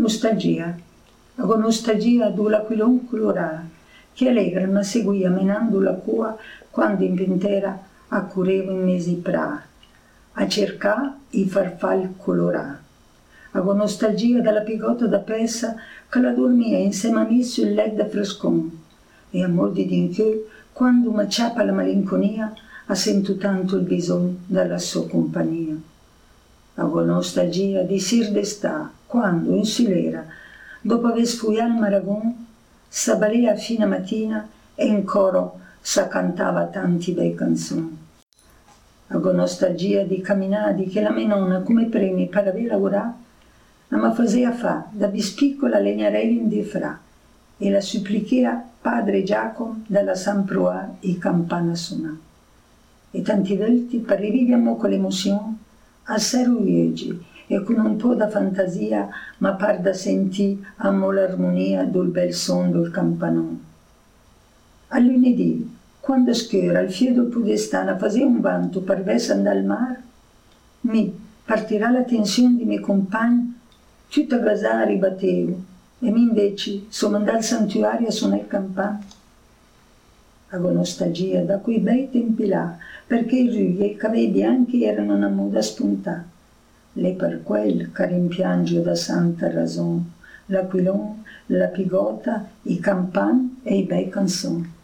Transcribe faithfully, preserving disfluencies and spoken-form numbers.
Nostalgia. Con nostalgia do l'aquilon colorà, che allegra mi seguia menando la cua quando in ventera accurevo in mesi pra, a cercà i farfall colorà. Con nostalgia della pigota da pessa che la dormia insieme a me sul letto da frescon, e a molti d'inchiù, quando mi ciappa la malinconia, ha sento tanto il bisogno della sua compagnia. Con nostalgia di sir d'està, quando in silera, dopo aver sfuiato il maragon, s'abbalea fino a mattina e in coro s'accantava tanti bei canzoni. Con nostalgia di camminare che la mia nonna come premi per aver lavorato, ma faceva fa da bispiccola legnarella in di fra e la supplichea padre Giacomo dalla San Proa e campana suonà. E tanti volti per rivivere con l'emozione a Seruiegi e con un po' da fantasia ma par da sentì amo l'armonia del bel son del campanone. A lunedì, quando schiera il fio del Pudestana faceva un vanto per verso andare al mare, mi partirà la tensione di miei compagni, tutta gasà ribattevo e mi invece sono andato al santuario a suonare il campano. Avevo nostalgia da quei bei tempi là, perché i rughi e i capelli bianchi erano una moda spuntata. Le per quel che rimpiangio da santa ragione, l'aquilon, la pigota, i campan e i bei canzoni.